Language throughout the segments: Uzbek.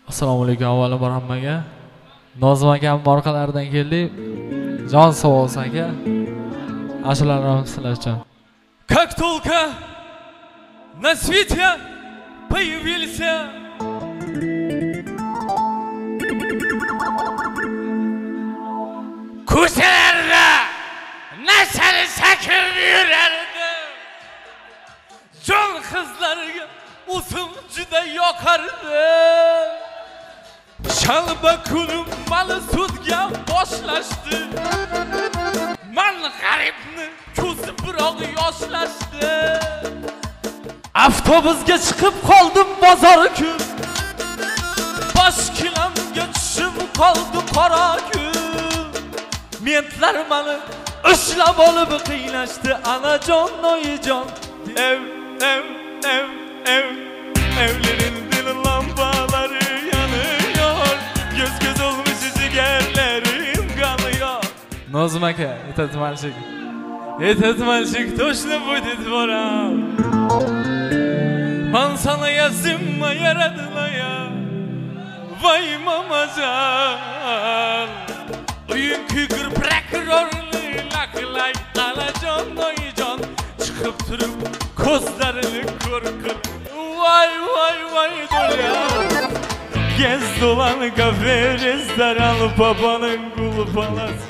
Assalomu alaykum avvalambor hammaga. Nozim akam orqalaridan keldik. Jon sog' bo'lsin aka. Ashulalarni sizlar uchun. Как только на свете появился ko'chalarda nashari sakir yurardi. Jon qizlarga o'zim juda yoqardi. Shalba kunim mali sudga boshlashdi. Man g'aribni ko'zi biroq yoshlashdi. Avtobusga chiqib qoldim bozor kun. Bosh kilamga tushib qoldi qora kun. Mentlar mani ushlab olib qiynashdi. Anajon noyijon evlerin dili lambaları yanıyor. Göz olmuş ciğerlerim kanıyor. Nozim aka, yetatmanchik. Yetatmanchik to'shni bo'di dvoram. Man sana yazimma yaradılar ya. Vay mamacan. Uyunki prokurorni laqlay anajon noyijon chiqib turib ko'zlarini ko'r. Vay do'ya. Gez dolan kafe restoran babanın kulu palaz.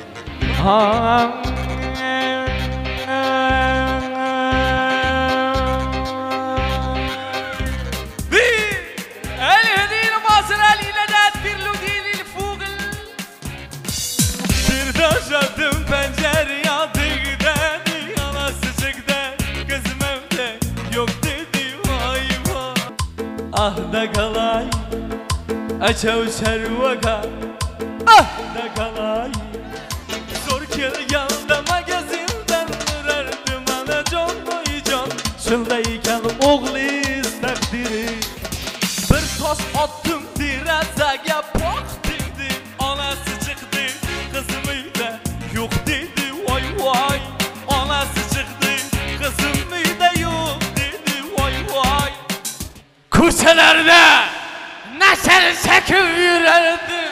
Yaşadım pencere yadıgda anası çıktı kızım evde yok dedi vay vay. Ah da kalay açav şervaka. Ah da kalay zor kelganda magazinden vurardım anajon noyijon. Shundaykan o'g'liz taqdiri. Bir tosh otdim derazaga poq dedi. Onasi chiqdi qizim yok dedi vay vay. Anası çıktı kızım da yok dedi vay vay. Koşalarda neşeli çekip yürürdü.